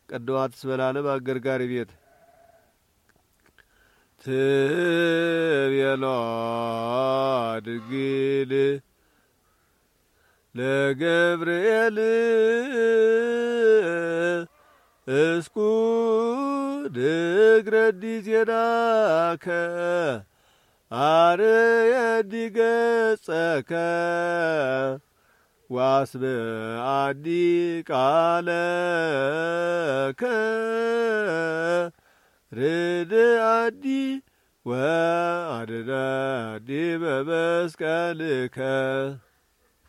ቀደዋት ስበላለም አገርጋሪ ቤት ትቤሎ ድንግል ለገብርኤል እስኩ ድግረዲ ዜናከ አርየዲ ገጸከ ዋስብአኒ ቃለከ ርድአኒ ወአድኅነኒ በመስቀልከ